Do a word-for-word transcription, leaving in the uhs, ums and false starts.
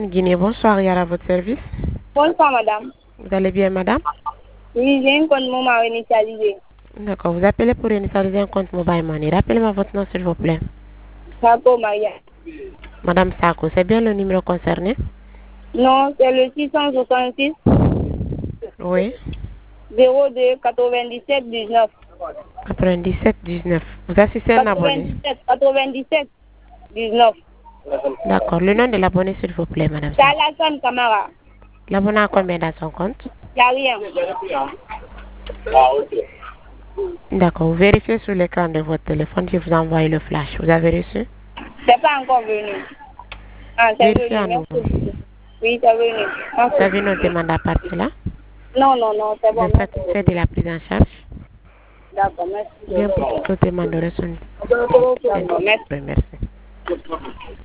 Guinée, bonsoir, Yara, à votre service. Bonsoir, madame. Vous allez bien, madame? Oui, j'ai un compte mobile initialisé. D'accord, vous appelez pour initialiser un compte mobile money. Rappelez-moi votre nom, s'il vous plaît. Sako Maria. Madame Sako, c'est bien le numéro concerné? Non, c'est le six cent soixante-six Oui. zéro deux quatre-vingt-dix-sept dix-neuf. quatre-vingt-dix-sept dix-neuf. Vous assistez à un abonné? quatre-vingt-dix-sept quatre-vingt-dix-sept dix-neuf. D'accord, le nom de l'abonné, s'il vous plaît, madame C'est Sako. Alassane Camara. L'abonné a combien dans son compte? Il n'y a rien. D'accord, vous vérifiez sur l'écran de votre téléphone, je vous envoie le flash. Vous avez reçu? C'est pas encore venu. Ah, c'est Vérifiez à venu. nouveau. Merci beaucoup. Oui, c'est venu. Merci. Vous avez une autre demande à partir là? Non, non, non, c'est Vous bon. êtes Merci satisfait de beaucoup. la prise en charge? D'accord, merci. Bien, pour toute autre demande de reçu. D'accord, merci. Merci.